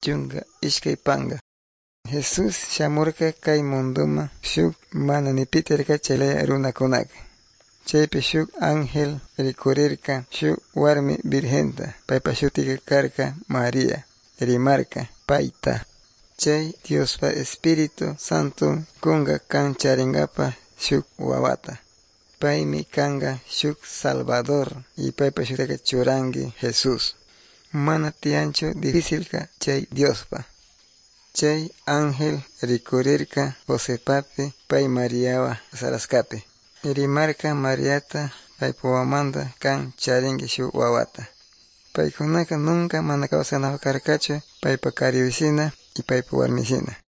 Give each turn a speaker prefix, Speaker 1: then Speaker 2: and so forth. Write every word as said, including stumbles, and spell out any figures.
Speaker 1: chunka ishkay panka. Jesús shamurka kay munduma shuk mana ni pita rikachalaya runakunaka. Chaypi shuk ángel rikurirka shuk warmi virgenta, paypa shutika karka María, rimarka payta. Chay Diospa Espíritu Santo kunga kan charingapa shuk wawata. Paymi kanga shuk Salvador y paypa shutika churangi Jesús. Mana tiyanchu difícilka chay Diospa. Chay ángel rikurirka Josepapi pay Mariawa saraskapi. Rimarka Mariata paypa wamanta kan charingi shuk wawata. Paykunaka nunca mana kawsanakarkachu paypa kariyushina y paypa warmishina.